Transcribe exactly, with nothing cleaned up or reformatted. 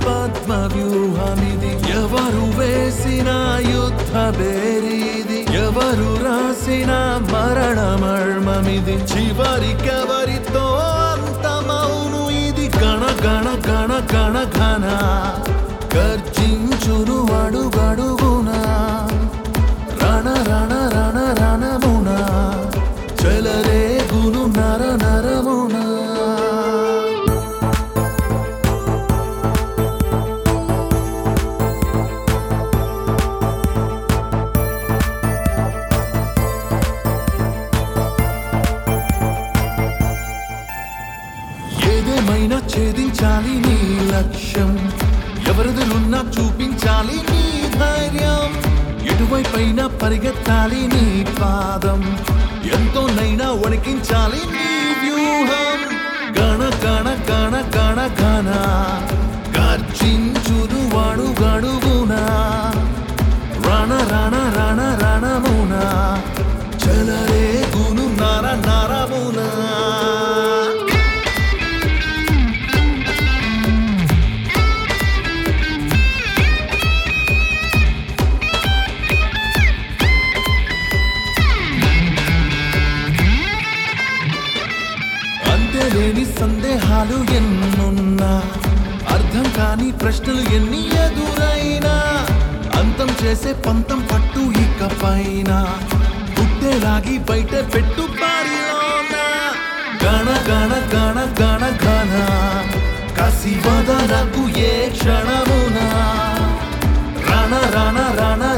పద్మ వ్యూహమిది ఎవరు వేసిన యుద్ధ బేరీది ఎవరు రాసిన మరణ మర్మమిది చివరికెవరితో అంతమౌను ఇది గణ గణ గణ గణ ఘన గర్జించును అడుగడుగునా రణ రణ రణ రణమునా చెలరేగును నర నరమునా ఏదేమైనా ఛేదించాలి నీ లక్ష్యం ఎవరిదులున్నా చూపించాలి నీ ధైర్యం ఎటువైపైనా పరిగెత్తాలి నీ పాదం ఎంతోనైనా వణికించాలి నీ వ్యూహం గణ గణ గణ గణ గణ గర్జించును అడుగడుగునా రణ రణ రణ రణమునా చెలరేగును నర నరమునా లేని సందేహాలు ఎన్నున్నా అర్థం కాని ప్రశ్నలు ఎన్ని ఎదురైనా అంతం చేసే పంతం పట్టు ఇకపైన పుట్టేలాగి బయట పెట్టు బారిలోన గణ గణ గణ గణ గణ కసి వదలకు ఏ క్షణమునా రణ రణ రణ